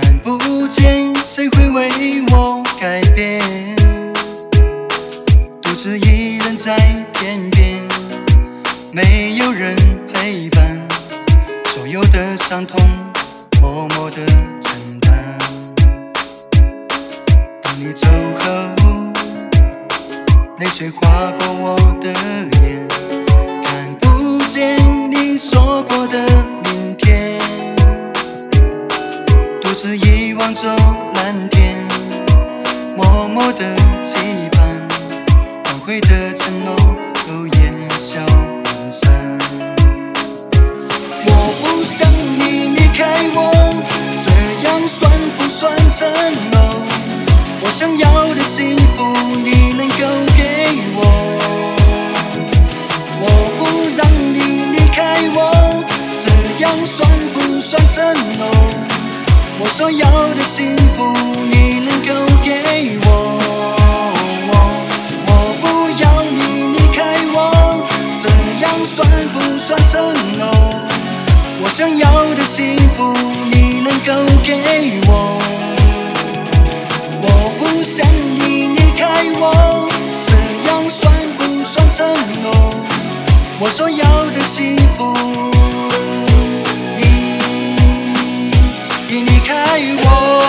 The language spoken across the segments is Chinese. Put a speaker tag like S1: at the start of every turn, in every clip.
S1: 看不见谁会为我改变，独自一人在天边，没有人陪伴，所有的伤痛默默地承担。当你走后，泪水划过我的眼，看不见你说过的明天，独自遗忘着蓝天，默默的期盼，挽回的承诺都烟消云散。我不想你离开我，这样算不算承诺？我想要的幸福你能够给我，我不让你离开我，这样算不算承诺？我所要的幸福你能够给我，我不要你离开我，这样算不算承诺？我想要的幸福你能够给我，我不想你离开我，这样算不算承诺？我所要的幸福你离开我。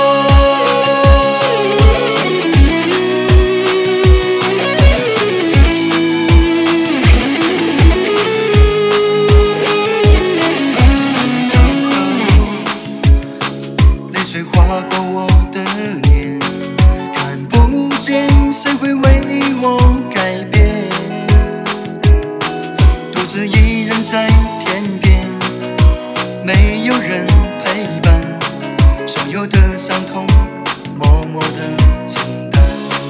S1: 水划过我的脸，看不见谁会为我改变，独自一人在天边，没有人陪伴，所有的伤痛默默地承担。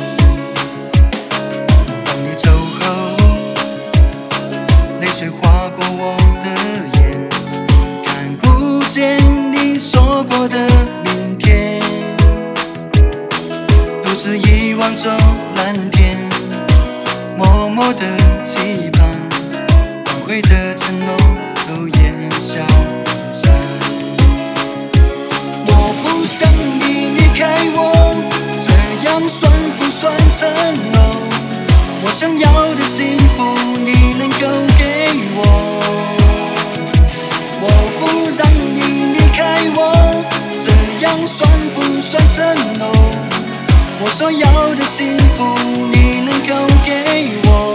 S1: 当你走后，泪水划过我的眼，看不见你说过的明天，独自遗忘着蓝天，默默的期盼，挽回的承诺都烟消云散。我不想你离开我，这样算不算承诺？我想要的幸福你能够给我，我不让你离开我，这样算不算承诺？我所要的幸福你能够给我。